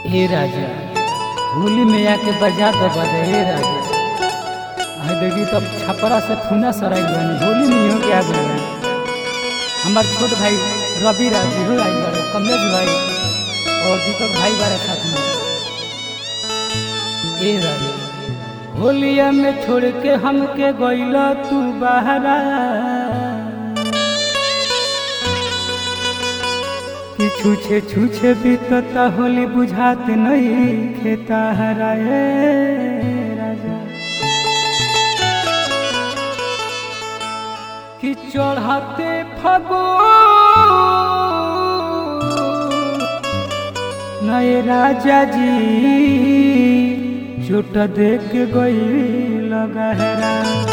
हे राजा होली में आके बजा तो बजा। हे राजा देखी तब छपरा से फूना सराय बनी होली में हो क्या गए। हमारे छोट भाई रवि राजी हो आई बारे, कमलेश भाई और दीपक भाई बारे साथ में। ए राजा होलिया में छोड़ के हमके गइला तू बहरा, कि छूछे छूछे बीतता होली बुझाते नहीं खेता हराए राजा, कि चढ़ाते फगो नए राजा जी चोट देख गई लगहरा।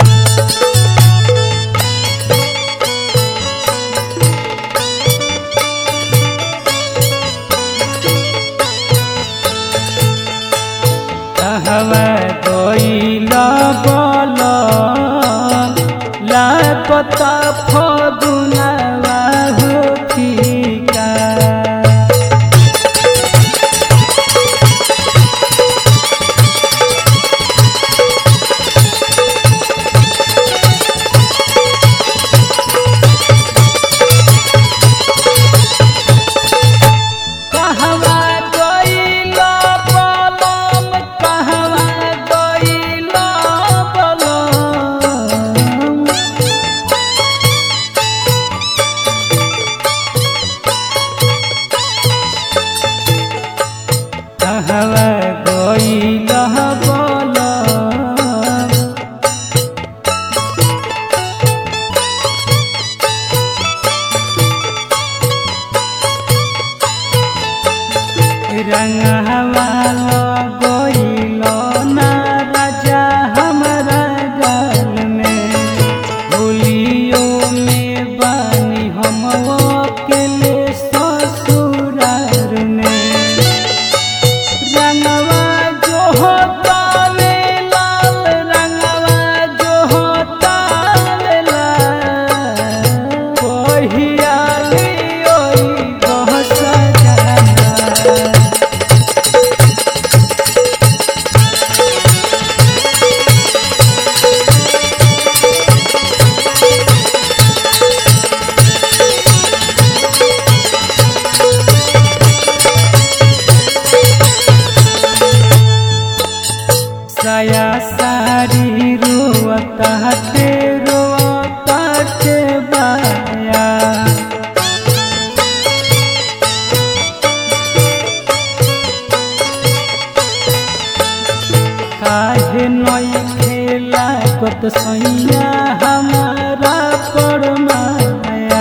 हवा गइला बल लापता फगुनवा हो फीका, हवा गइला बल रंगवा गइलो ना राजा हमरा गाल में, होलियो में बानी हम अकेले ससुरार में। रंगवा जो होता वे लाल, रंगवा जो होता वे लाल, कोहिया लियोई बहुत सजाना। साया सारी रोता ते रोता के बाया, काहे नई खेला कत सैया हमारा पर माया।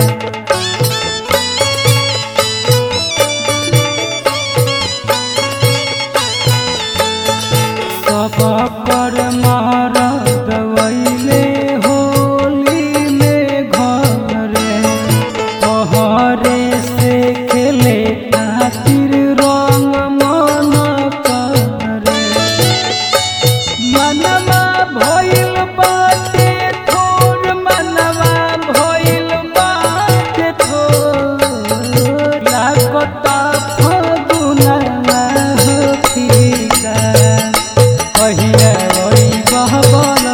पर मरद वैले होली में घरे, तोहरे से खेले खातिर रंग मन करे। मनवा भइल बाटे थोर, मनवा भइल बाटे थोर, लागता फगुनवा हो फीका, कहिया रोई बहबला।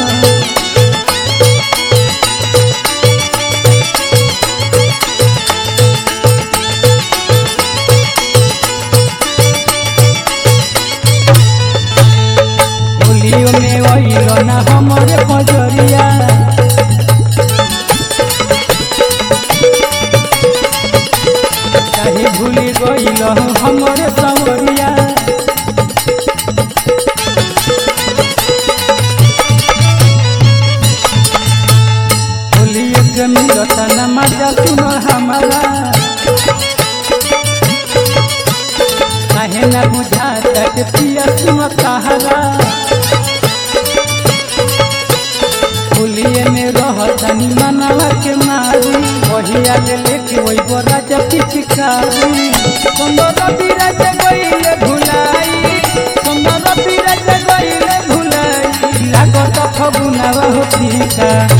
होलियो में वहीरो ना हमरे बजरिया, चाहे भूली गइल हमरे सवरिया। मिलता न मजा सुनो हमारा, काहे न बुझाता के पिया सुनो कहरा। होलिये में रहतनी मनवा के मारी, वही आगे लेके वही बोरा जपी चिकारी। सुंदर बिराज गइले भुलाई, सुंदर बिराज गइले भुलाई, लागत फगुनवा हो फीका।